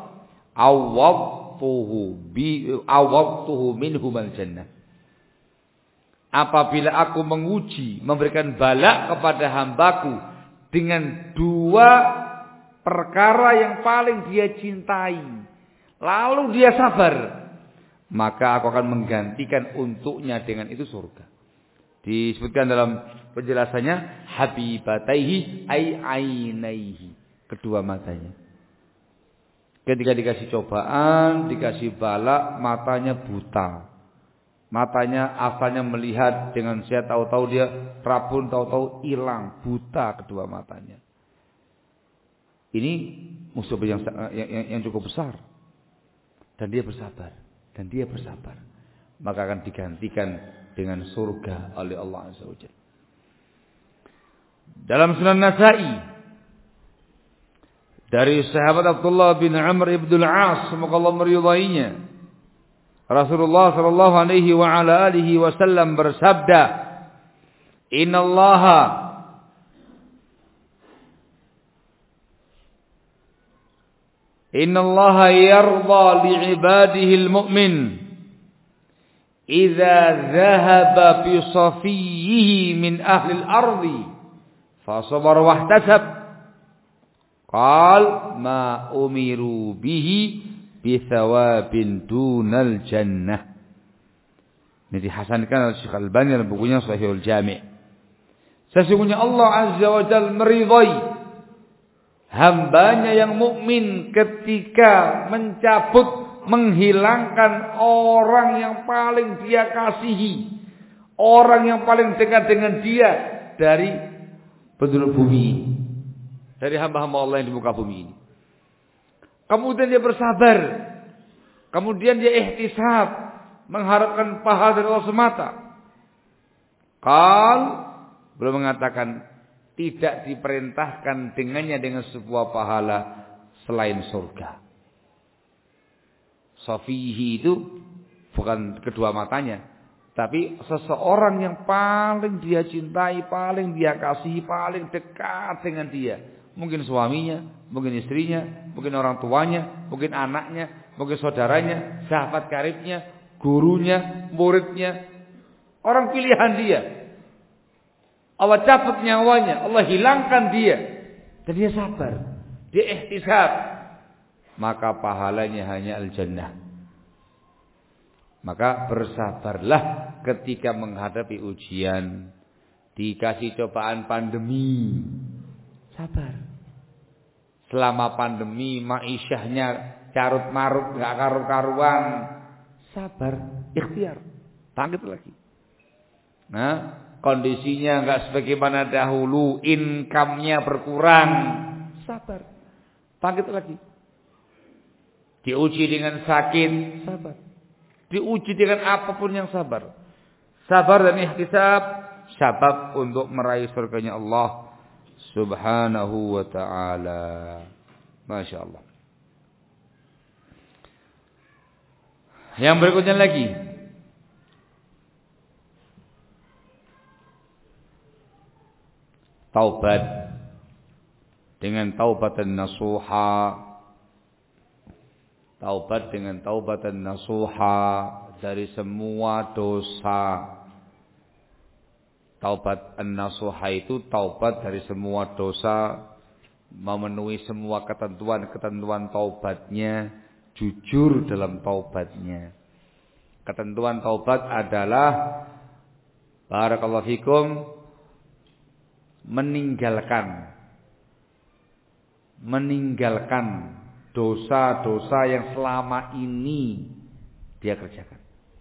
awwadtuhu minhumal jannah." Apabila aku menguji, memberikan bala kepada hambaku dengan dua perkara yang paling dia cintai, lalu dia sabar, maka aku akan menggantikan untuknya dengan itu surga. Disebutkan dalam penjelasannya, habibataihi ay ainaihi, kedua matanya. Ketika dikasih cobaan, dikasih bala, matanya buta. Matanya asalnya melihat dengan sehat, tahu-tahu dia rabun, tahu-tahu hilang, buta kedua matanya. Ini musibah yang cukup besar. Dan dia bersabar. Maka akan digantikan dengan surga oleh Allah Azza wa Jalla. Dalam Sunan Nasa'i, dari sahabat Abdullah bin Amr ibn al-As, semoga Allah meridainya, Rasulullah sallallahu alaihi wa ala alihi wasallam bersabda, Inna Allah yarda li'ibadihi al-mu'min idza dhahaba bi safiyhi min ahli al-ardi fa sabara wa ihtasab qal ma umiru bihi bi thawabin dunal jannah. Ini dihasankan oleh Syekh Al-Albani dalam bukunya Sahihul Jami'. Sesungguhnya Allah Azza wa Jalla meridai hambanya yang mukmin ketika mencabut menghilangkan orang yang paling dia kasihi, orang yang paling dekat dengan dia dari penduduk bumi ini, dari hamba-hamba Allah yang di muka bumi ini. Kemudian dia bersabar, kemudian dia ihtisab, mengharapkan pahala dari Allah semata. Belum mengatakan tidak diperintahkan dengannya dengan sebuah pahala selain surga. Sofihi itu bukan kedua matanya, tapi seseorang yang paling dia cintai, paling dia kasihi, paling dekat dengan dia. Mungkin suaminya, mungkin istrinya, mungkin orang tuanya, mungkin anaknya, mungkin saudaranya, sahabat karibnya, gurunya, muridnya, orang pilihan dia. Allah cabut nyawanya, Allah hilangkan dia, dan dia sabar, dia ihtisab, maka pahalanya hanya al-jannah. Maka bersabarlah ketika menghadapi ujian, dikasih cobaan pandemi, sabar. Selama pandemi ma'isyahnya carut marut, gak karu-karuan, sabar, ikhtiar, bangkit lagi. Nah, kondisinya enggak sebagaimana dahulu, income-nya berkurang, sabar, bangkit lagi. Diuji dengan sakit, sabar. Diuji dengan apapun yang sabar. Sabar dan ihtisab, sabab untuk meraih surganya Allah Subhanahu wa ta'ala. Masya Allah. Yang berikutnya lagi, taubat dengan taubatan nasuha. Taubat dengan taubatan nasuha dari semua dosa. Taubat an-nasuha itu taubat dari semua dosa, memenuhi semua ketentuan-ketentuan taubatnya, jujur dalam taubatnya. Ketentuan taubat adalah barakallahu fikum, meninggalkan dosa-dosa yang selama ini dia kerjakan.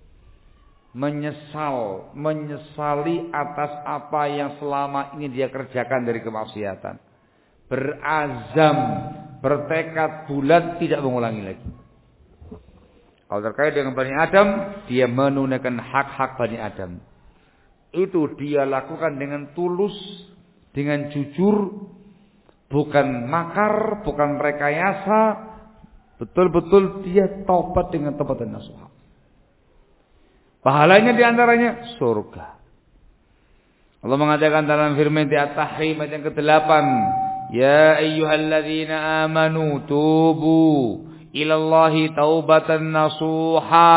Menyesali atas apa yang selama ini dia kerjakan dari kemaksiatan. Berazam, bertekad bulat tidak mengulangi lagi. Kalau terkait dengan Bani Adam, dia menunaikan hak-hak Bani Adam. Itu dia lakukan dengan tulus, dengan jujur, bukan makar, bukan rekayasa, betul-betul dia taubat dengan taubatan nasuha. Pahalanya diantaranya surga. Allah mengatakan dalam firman di At-Tahrim ayat yang ke-8, ya ayyuhalladzina amanu tubu ilallahi taubatan nasuha.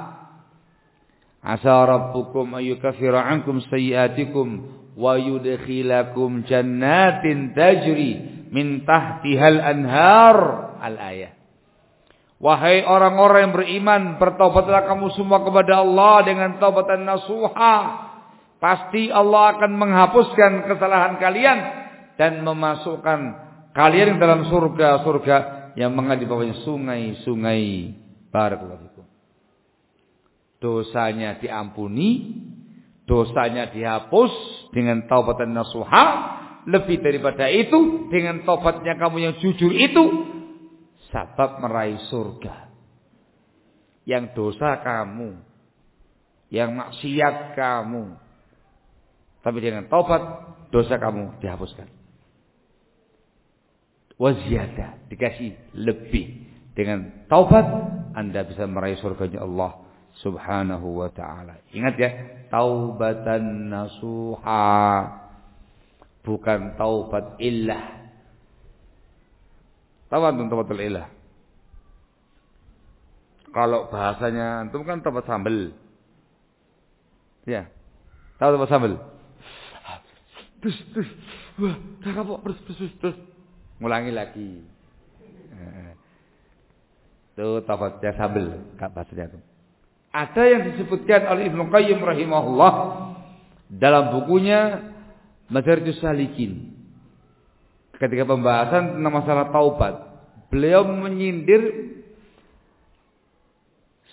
Asa rabbukum ayyukaffira ankum sayyi'atikum wa yudkhilakum jannatin tajri min tahtihal anhar. Al-ayah. Wahai orang-orang yang beriman, bertaubatlah kamu semua kepada Allah dengan taubatan nasuha. Pasti Allah akan menghapuskan kesalahan kalian dan memasukkan kalian dalam surga-surga yang mengalir di bawahnya sungai-sungai. Barakallahu fikum. Dosanya diampuni, dosanya dihapus dengan taubatan nasuha. Lebih daripada itu, dengan taubatnya kamu yang jujur itu, sabab meraih surga. Yang dosa kamu, yang maksiat kamu, tapi dengan taubat dosa kamu dihapuskan. Waziyadah, dikasih lebih. Dengan taubat Anda bisa meraih surganya Allah Subhanahu wa ta'ala. Ingat ya, taubatan nasuha, bukan taubat illah. Tahu antum taubatul ilah? Kalau bahasanya antum kan taubat sambel. Ya. Tahu taubat sambel? Terus. Wah, dah kapok terus. Ngulangi lagi. Itu taubatnya sambel, enggak bahasanya itu. Ada yang disebutkan oleh Ibnu Qayyim rahimahullah dalam bukunya Madarijus Salikin. Ketika pembahasan tentang masalah taubat, beliau menyindir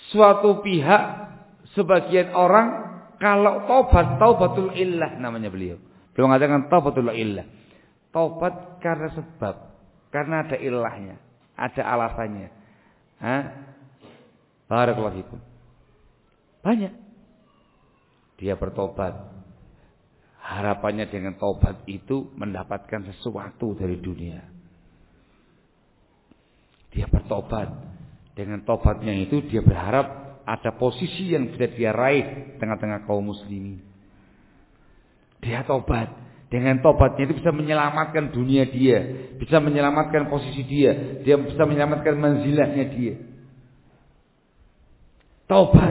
suatu pihak, sebagian orang kalau taubatul illah namanya beliau. Beliau mengatakan taubatul illah. Taubat karena sebab, karena ada illahnya, ada alasannya. Barakallahu fikum. Banyak. Dia bertobat. Harapannya dengan taubat itu mendapatkan sesuatu dari dunia. Dia bertobat. Dengan taubatnya itu dia berharap ada posisi yang bisa dia raih tengah-tengah kaum muslimin. Dia taubat. Dengan taubatnya itu bisa menyelamatkan dunia dia. Bisa menyelamatkan posisi dia. Dia bisa menyelamatkan manzilahnya dia. Taubat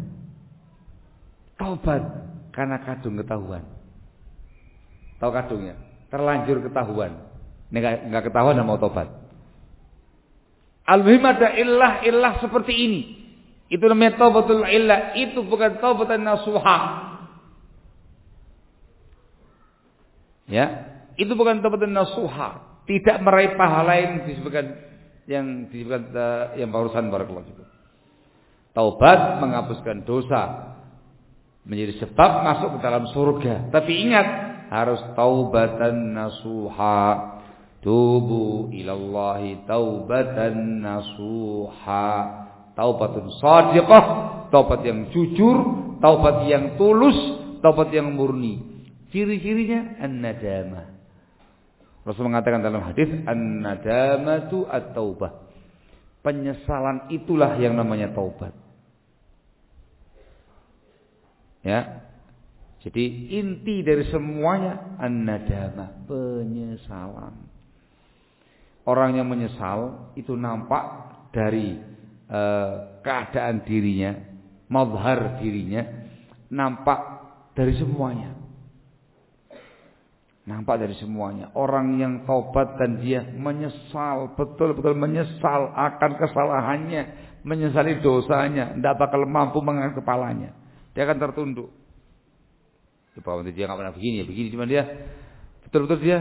karena kadung ketahuan. Tahu kadungnya? Terlanjur ketahuan. Enggak ketahuan dan mau taubat. Al-muhim ada illah seperti ini. Itu namanya taubatul illah. Itu bukan taubatan nasuha. Ya, itu bukan taubatan nasuha. Tidak meraih pahala yang disebutkan yang barusan barakallahu fikum. Taubat menghapuskan dosa, menjadi sebab masuk ke dalam surga. Tapi ingat, harus taubatan nasuha. Tubu ilallahi taubatan nasuha. Taubatun shadiqah, taubat yang jujur, taubat yang tulus, taubat yang murni. Ciri-cirinya an-nadamah. Rasul mengatakan dalam hadis, an-nadamatu at-taubah. Penyesalan itulah yang namanya taubat. Ya. Jadi inti dari semuanya an-nadamah, penyesalan. Orang yang menyesal itu nampak dari keadaan dirinya, mazhar dirinya, nampak dari semuanya. Nampak dari semuanya. Orang yang taubat dan dia menyesal, betul-betul menyesal akan kesalahannya, menyesali dosanya, tidak bakal mampu mengangkat kepalanya. Dia akan tertunduk. Dia nggak pernah begini, cuma dia betul-betul dia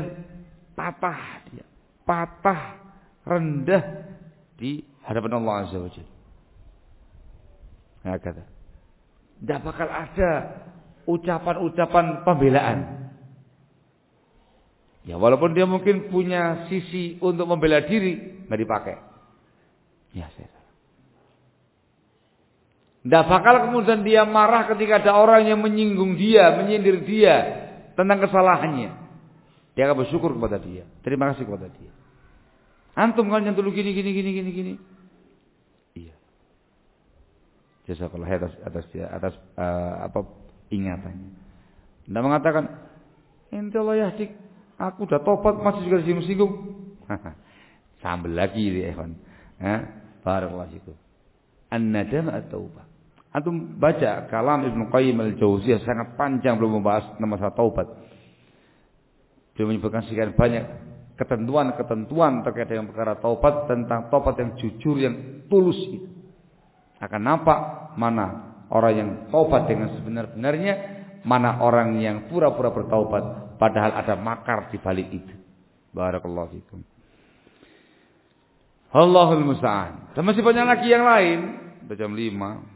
patah, rendah di hadapan Allah Azza wa Jalla. Nah, kata, tidak bakal ada ucapan-ucapan pembelaan. Ya, walaupun dia mungkin punya sisi untuk membela diri, nggak dipakai. Ya, saya salah. Tidak bakal kemudian dia marah ketika ada orang yang menyinggung dia, menyindir dia tentang kesalahannya. Dia akan bersyukur kepada dia, terima kasih kepada dia. Antum kan yang dulu gini. Iya. Jazakallah atas ingatannya. Tidak mengatakan, ente Allah yahdik, aku udah tobat masih juga disinggung. Sambel lagi dia, ikhwan. Barakallahu fikum. An-nadamah at-taubah. Antum baca kalam Ibnu Qayyim al-Jauziyah sangat panjang belum membahas masalah taubat. Dia menyebutkan sekian banyak ketentuan terkait dengan perkara taubat, tentang taubat yang jujur, yang tulus itu. Akan nampak mana orang yang taubat dengan sebenar-benarnya, mana orang yang pura-pura bertaubat padahal ada makar di balik itu. Barakallahu fikum. Allahul musta'an. Dan masih banyak lagi yang lain. Udah jam 5.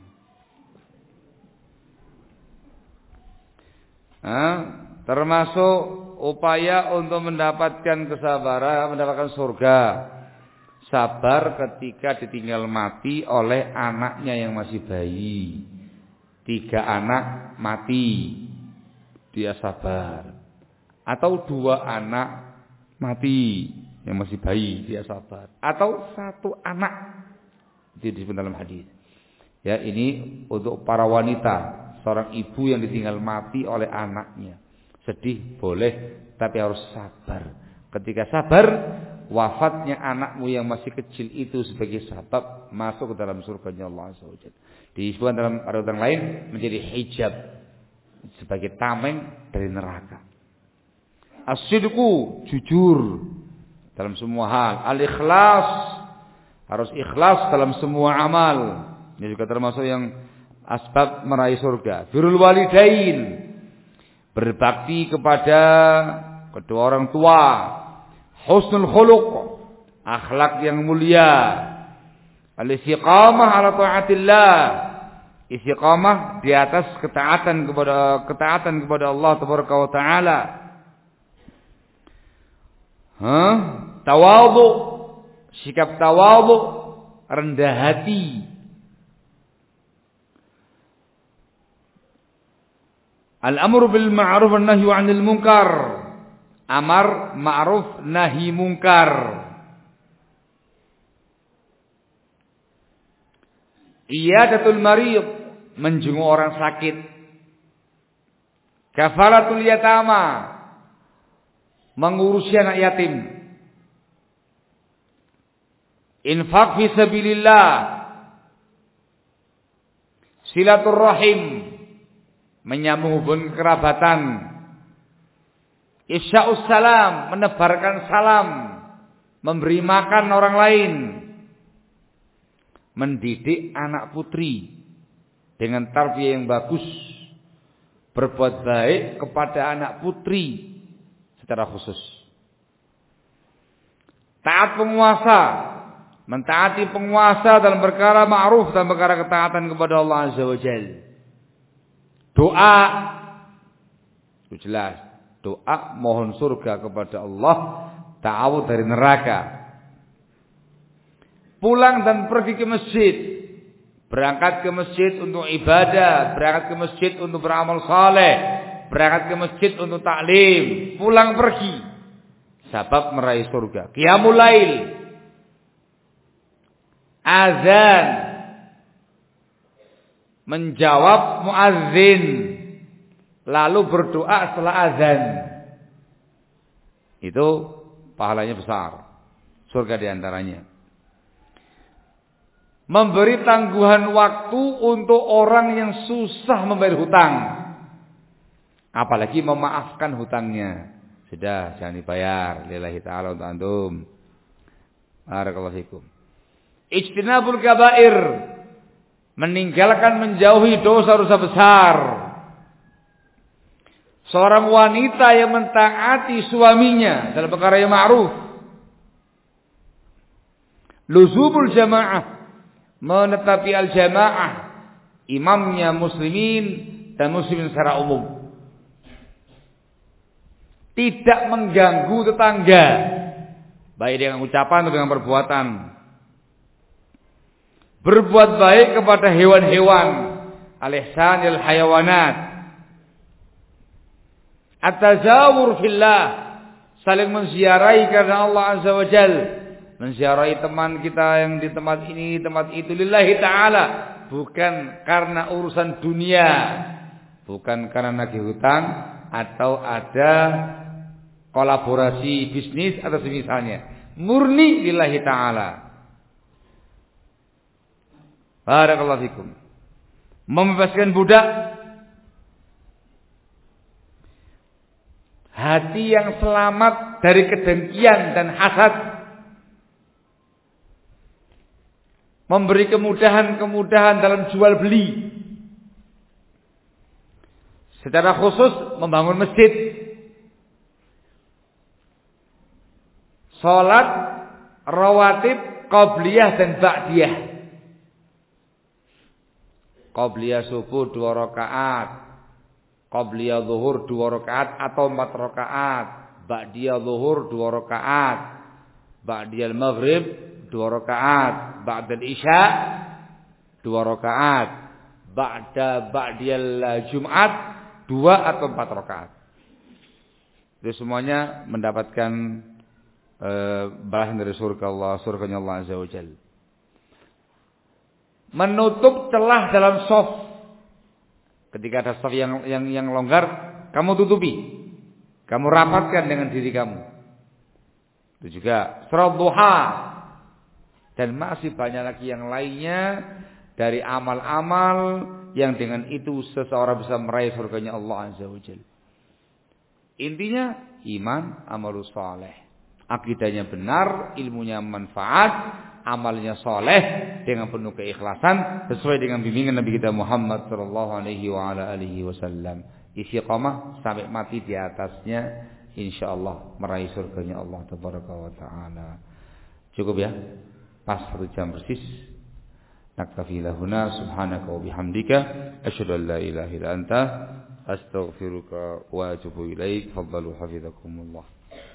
Termasuk upaya untuk mendapatkan kesabaran, mendapatkan surga. Sabar ketika ditinggal mati oleh anaknya yang masih bayi. 3 anak mati, dia sabar. Atau 2 anak mati yang masih bayi, dia sabar. Atau 1 anak, itu disebut dalam hadis. Ya, ini untuk para wanita. Seorang ibu yang ditinggal mati oleh anaknya. Sedih boleh, tapi harus sabar. Ketika sabar, wafatnya anakmu yang masih kecil itu sebagai sebab masuk ke dalam surganya Allah Azza wa Jalla. Disebutkan dalam riwayat lain menjadi hijab, sebagai tameng dari neraka. As-sidqu, jujur dalam semua hal. Al-ikhlas, harus ikhlas dalam semua amal. Ini juga termasuk yang asbab meraih surga. Birrul walidain, berbakti kepada kedua orang tua. Husnul khuluq, akhlak yang mulia. Al-istiqamah ala taatillah. Istiqamah di atas ketaatan kepada Allah tabaraka wa taala. Tawadhu, sikap tawadhu, rendah hati. Al-amru bil ma'ruf wan nahyu 'anil munkar. Amar ma'ruf nahi munkar. Iyadatul marid, menjenguk orang sakit. Kafaratul yatama, mengurusi anak yatim. Infak fi sabilillah. Silaturrahim, menyambung hubungan kerabatan. Ifsya'us salam, menebarkan salam, memberi makan orang lain. Mendidik anak putri dengan tarbiyah yang bagus. Berbuat baik kepada anak putri secara khusus. Taat penguasa, mentaati penguasa dalam perkara ma'ruf dan perkara ketaatan kepada Allah Azza wa Jalla. Doa, itu jelas. Doa mohon surga kepada Allah, ta'awud dari neraka. Pulang dan pergi ke masjid, berangkat ke masjid untuk ibadah, berangkat ke masjid untuk beramal saleh, berangkat ke masjid untuk taklim, pulang pergi, sebab meraih surga. Qiyamul lail, azan, menjawab muazzin, lalu berdoa setelah azan. Itu pahalanya besar. Surga diantaranya. Memberi tangguhan waktu untuk orang yang susah membayar hutang. Apalagi memaafkan hutangnya. Sudah, jangan dibayar. Lillahi ta'ala untuk antum. Barakallahu fikum. Ijtinabul kabair, meninggalkan, menjauhi dosa-dosa besar. Seorang wanita yang mentaati suaminya dalam perkara yang ma'ruf. Luzumul jamaah, menetapi al-jamaah, imamnya muslimin dan muslimin secara umum. Tidak mengganggu tetangga, baik dengan ucapan atau dengan perbuatan. Berbuat baik kepada hewan-hewan, al-ihsan lil hayawanat. At-tazawur fillah, saling menziarahi karena Allah Azza wa Jalla. Menziarahi teman kita yang di tempat ini, tempat itu, lillahi ta'ala. Bukan karena urusan dunia, bukan karena nagih hutang, atau ada kolaborasi bisnis atau semisalnya. Murni lillahi ta'ala. Barakallahu fikum. Membebaskan budak, hati yang selamat dari kedengkian dan hasad. Memberi kemudahan-kemudahan dalam jual beli. Secara khusus membangun masjid. Salat rawatib qabliyah dan ba'diyah. Qabliyah subuh 2 rakaat, qabliyah zuhur 2 rakaat atau 4 rakaat, ba'diyah zuhur 2 rakaat, ba'diyah maghrib 2 rakaat, ba'dal isya 2 rakaat, ba'diyal jumat 2 atau 4 rakaat. Itu semuanya mendapatkan balasan dari surga Allah, surganya Allah Azza wa Jalla. Menutup celah dalam shaf. Ketika ada shaf yang longgar, kamu tutupi. Kamu rapatkan dengan diri kamu. Itu juga salat duha. Dan masih banyak lagi yang lainnya dari amal-amal yang dengan itu seseorang bisa meraih surganya Allah Azza wa Jalla. Intinya iman, amalus saleh. Akidahnya benar, ilmunya manfaat, amalnya soleh dengan penuh keikhlasan sesuai dengan bimbingan Nabi kita Muhammad sallallahu alaihi wa ala alihi wasallam. Istiqamah sampai mati di atasnya, insyaallah meraih surganya Allah tabaraka wa taala. Cukup ya? Pas 1 jam persis. Naktafi lahuna subhanaka wa bihamdika asyhadu an la ilaha illa anta astaghfiruka wa atubu ilaik. Fadhalu hafizakumullah.